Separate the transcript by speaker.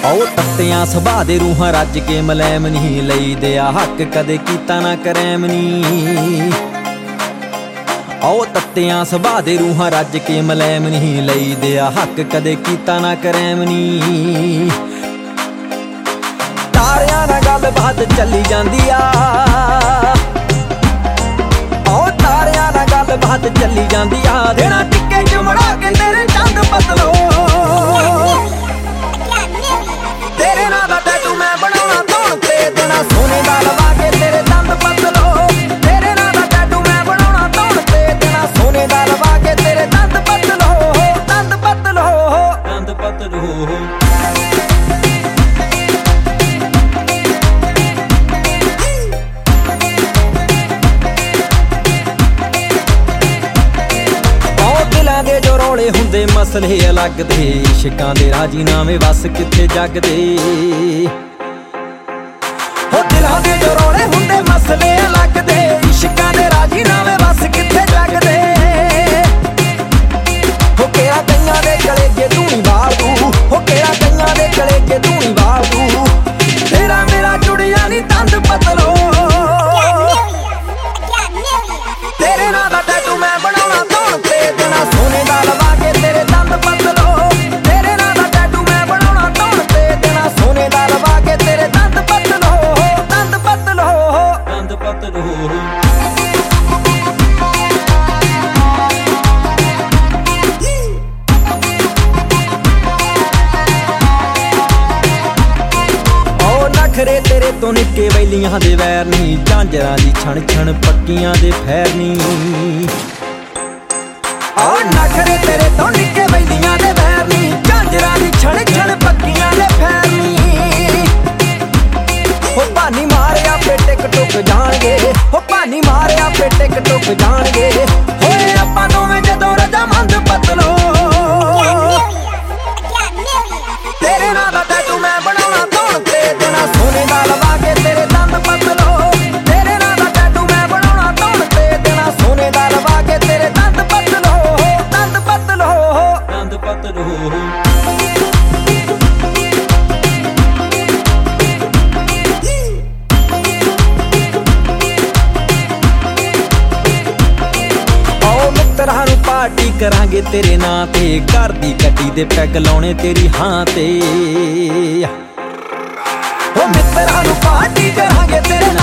Speaker 1: ਉਹ ਤੱਤਿਆਂ ਸੁਭਾਅ ਦੇ ਰੂਹਾਂ ਰੱਜ ਕੇ ਮਲੈਮ ਨਹੀਂ ਲਈਦੇ ਆ ਹੱਕ ਕਦੇ ਕੀਤਾ ਨਾ ਕਰੈਮ ਨਹੀਂ। ਉਹ ਤੱਤਿਆਂ ਸੁਭਾਅ ਦੇ ਰੂਹਾਂ ਰੱਜ ਕੇ ਮਲੈਮ ਨਹੀਂ ਲਈਦੇ ਆ ਹੱਕ ਕਦੇ ਕੀਤਾ ਨਾ ਕਰੈਮ ਨਹੀਂ। ਤਾਰਿਆਂ ਨਾਲ ਗੱਲਬਾਤ ਚੱਲੀ ਜਾਂਦੀ ਆ, ਉਹ ਤਾਰਿਆਂ ਨਾਲ ਗੱਲਬਾਤ ਚੱਲੀ ਜਾਂਦੀ ਆ। ਦੇਣਾ ਟਿੱਕੇ ਚੁਮੜਾ ਕੇ ਤੇਰੇ ਚੰਦ ਬਦਲੋ, ਤੇਰੇ ਨਾਂ ਦਾ ਟੈਟੂ ਮੈਂ ਬਣਾਉਣਾ ਧੌਣ ਤੇ। ਦੇਣਾ ਸੋਨੇ ਦਾ ਲਵਾ ਕੇ ਤੇਰੇ ਦੰਦ ਬਦਲੋ, ਤੇਰੇ ਨਾਂ ਦਾ ਟੈਟੂ ਮੈਂ ਬਣਾਉਣਾ ਧੌਣ ਤੇ। ਦੇਣਾ ਸੋਨੇ ਦਾ ਲਵਾ ਕੇ ਤੇਰੇ ਦੰਦ ਬਦਲੋ, ਦੰਦ ਬਦਲੋ, ਦੰਦ ਬਦਲੋ। ਦੇ ਜੋ ਰੌਲੇ ਹੁੰਦੇ ਮਸਲੇ ਅਲੱਗ ਦੇ, ਇਸ਼ਕਾਂ ਦੇ ਰਾਜੀਨਾਮੇ ਵਸ ਕਿੱਥੇ ਜੱਗ ਦੇ। ਹੋ ਦਿਲਾਂ ਦੇ ਜੋ ਰੌਲੇ ਹੁੰਦੇ ਮਸਲੇ ਅਲੱਗ ਦੇ, ਇਸ਼ਕਾਂ ਦੇ ਰਾਜੀਨਾਮੇ ਵਸ ਕਿੱਥੇ ਜੱਗ ਦੇ। ਹੋ ਕਿਹੜਾ ਕਈਆਂ ਦੇ ਗਲੇ ਜੇ ਤੂੰ ਨੀ ਵਾਲ ਤੂੰ, ਹੋ ਕਿਹੜਾ ਕਈਆਂ ਦੇ ਗਲੇ ਜੇ ਤੂੰ ਨੀ ਵਾਲ ਤੂੰ। ਤੇਰਾ ਮੇਰਾ ਜੁੜਿਆ ਨੀ ਤੰਦ ਬਦਲੋ, ਤੇਰੇ ਨਾਂ ਦਾ ਟੈਟੂ ਮੈਂ ਬਣਾਉਣਾ ਧੌਣ ਤੇ। ਦੇਣਾ ਸੋਨੇ ਦਾ ਲਵਾ ਕੇ ਤੇਰੇ ਦੰਦ ਬਦਲੋ, ਤੇਰੇ ਨਾਂ ਦਾ ਟੈਟੂ ਮੈਂ ਬਣਾਉਣਾ ਧੌਣ ਤੇ। ਦੇਣਾ ਸੋਨੇ ਦਾ ਲਵਾ ਕੇ ਤੇਰੇ ਦੰਦ ਬਦਲੋ, ਦੰਦ ਬਦਲੋ, ਦੰਦ ਬਦਲੋ। ਨਖਰੇ ਤੇਰੇ ਤੋਂ ਨਿੱਕੇ ਵੈਲੀਆਂ ਦੇ ਵੈਰ ਨੀ, ਝਾਂਜਰਾਂ ਦੀ ਛਣ ਛਣ ਪੱਕੀਆਂ ਦੇ ਫੈਰ ਨੀ। ਉਹ ਨਖਰੇ ਤੇਰੇ ਤੋਂ ਨਿੱਕੇ ਵੈਲੀਆਂ ਦੇ ਵੈਰ ਨੀ, ਝਾਂਜਰਾਂ ਦੀ ਛਣ ਛਣ ਪੱਕੀਆਂ ਦੇ ਫੈਰ ਨੀ। ਹੋ ਭਾਨੀ ਮਾਰਿਆ ਫੇ ਟਿਕ ਟੁਕ ਜਾਣਗੇ, ਹੋ ਭਾਨੀ ਮਾਰਿਆ ਫੇ ਟਿਕ ਟੁਕ ਜਾਣਗੇ। ਹੋਏ ਆਪਾਂ ਦੋਵੇਂ ਜਦੋਂ ਰਜਾਮੰਦ ਬਦਲੋ, ਤੇਰੇ ਨਾਂ ਦਾ ਟੈਟੂ ਮੈਂ ਬਣਾਉਣਾ ਧੌਣ ਤੇ। ਦੇਣਾ ਸੋਨੇ ਦਾ ਲਵਾ ਕੇ ਤੇਰੇ ਦੰਦ ਬਦਲੋ, ਤੇਰੇ ਨਾਂ ਦਾ ਟੈਟੂ ਮੈਂ ਬਣਾਉਣਾ ਧੌਣ ਤੇ। ਦੇਣਾ ਸੋਨੇ ਦਾ ਲਵਾ ਕੇ ਤੇਰੇ ਦੰਦ ਬਦਲੋ, ਦੰਦ ਬਦਲੋ, ਦੰਦ ਬਦਲੋ। ਆਓ ਮਿੱਤਰਾਂ ਨੂੰ ਪਾਰਟੀ ਕਰਾਂਗੇ ਤੇਰੇ ਨਾਂ ਤੇ, ਘਰ ਦੀ ਗੱਡੀ ਦੇ ਪੈਗ ਲਾਉਣੇ ਤੇਰੀ ਹਾਂ ਤੇ। ਉਹ ਮਿੱਤਰਾਂ ਨੂੰ ਪਾਰਟੀ ਕਰਾਂਗੇ ਤੇਰੇ